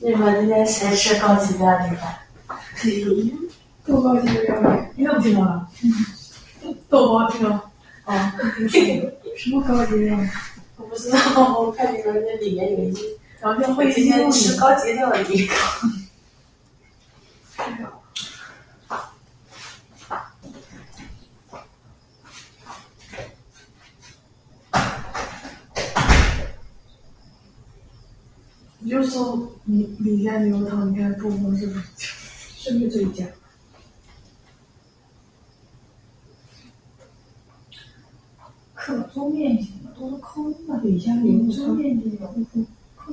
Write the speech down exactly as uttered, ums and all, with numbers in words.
你们今天谁吃高级料理的？ 多高级的料理？你怎么知道了？嗯，多高级了。哦，什么高级料理？ 我不知道，我看你们那里面有一句， 然后会今天吃高级料理。 你就搜李李家牛肉汤，你看中风是不是？是不是这一家？ 可做面筋的都是空的，李家牛肉汤面筋有。